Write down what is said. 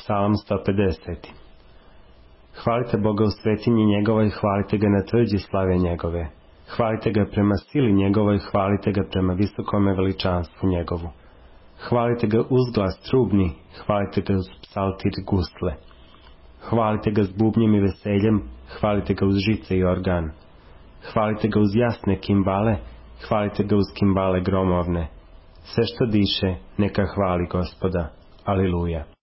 Psalam 150. Hvalite Boga u svetinji njegovoj, hvalite ga na tvrđi slave njegove. Hvalite ga prema sili njegovoj, hvalite ga prema visokome veličanstvu njegovu. Hvalite ga uz glas trubni, hvalite ga uz psaltir i gusle. Hvalite ga s bubnjem i veseljem, hvalite ga uz žice i organ. Hvalite ga uz jasne kimbale, hvalite ga uz kimbale gromovne. Sve što diše, neka hvali Gospoda. Aliluja.